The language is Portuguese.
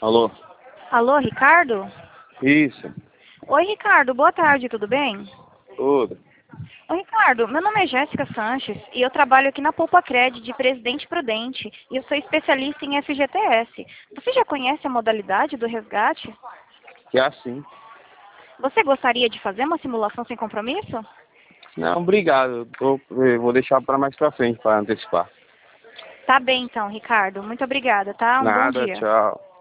Alô? Alô, Ricardo? Isso. Oi, Ricardo, boa tarde, tudo bem? Tudo. Oi, Ricardo, meu nome é Jéssica Sanches e eu trabalho aqui na Poupa Cred de Presidente Prudente e eu sou especialista em FGTS. Você já conhece a modalidade do resgate? Que é assim. Você gostaria de fazer uma simulação sem compromisso? Não, obrigado. Eu vou deixar para mais pra frente, para antecipar. Tá bem então, Ricardo. Muito obrigada, tá? Um bom Nada, dia. tchau.